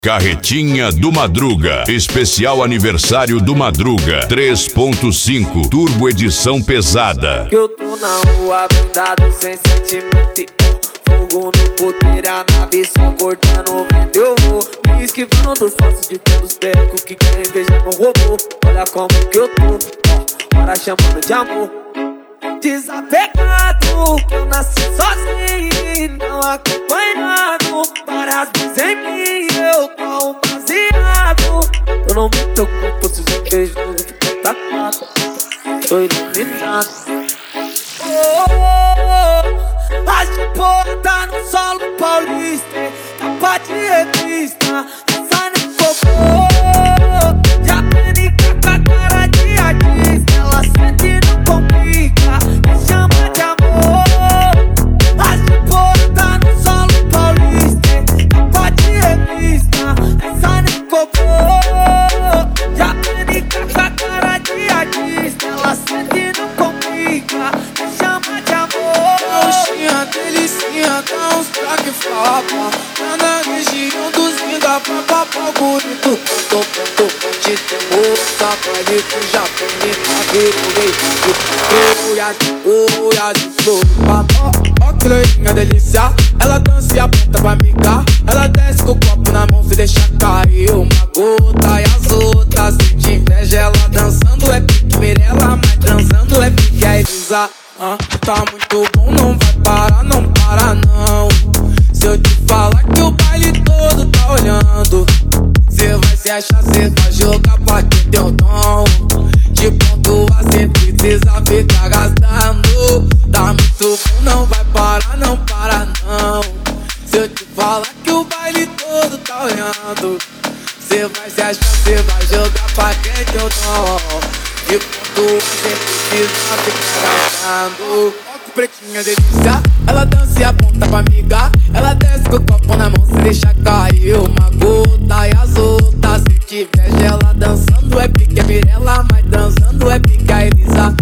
Carretinha do Madruga, especial aniversário do Madruga 3.5 Turbo edição pesada. Eu tô na rua blindado sem sentimento, fogo no poder, a nave só cortando o vento. Eu vou me esquivando dos falsos de todos os becos que querem beijar meu robô. Olha como que eu tô, hora chamando de amor. Desapegado, que eu nasci sozinho, não acompanhado. Várias vezes em mim eu tô baseado. Eu não me preocupo se os beijos não ficam tacados. Tô iluminado. As de porra tá no solo paulista, capa de revista, essa nem cocô. Já aprendi com a cara de artista, ela sente e não complica, me chama de amor. As de porra tá no solo paulista, capa de revista, essa nem cocô. Já aprendi com a cara de artista, ela sente e não complica, me chama de amor. Coxinha, delicinha, dá uns traques fala. Tá na região dos vinga, papapá, bonito. Tô de temor, sabe que já tem me olha de flor, papá. Ó que loirinha delícia, ela dança e aponta pra amigar. Ela desce com o copo na mão, se deixa cair uma gota. E as outras sente inveja, ela dançando é pique Mirella, mas transando é pique a Elisa. Tá muito bom, não vai parar, não para não. Se eu te falar que o baile todo tá olhando, cê vai se achar, cê vai jogar pra quem deu dom. De pontua cê precisa ficar gastando. Tá muito bom, não vai parar, não para não. Se eu te falar que o baile todo tá olhando, cê vai se achar, cê vai jogar pra quem deu dom. De pontua cê precisa ficar gastando. Pretinha delícia, ela dança e aponta pra amiga. Ela desce com o copo na mão, se deixa cair uma gota. E as outras sente inveja, ela dançando é pique a Mirella, mas dançando é pique a Elisa.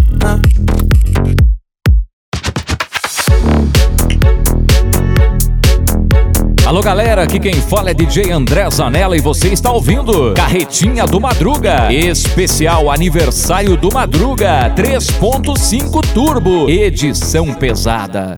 Alô galera, aqui quem fala é DJ André Zanella e você está ouvindo Carretinha do Madruga, especial aniversário do Madruga 3.5 Turbo, edição pesada.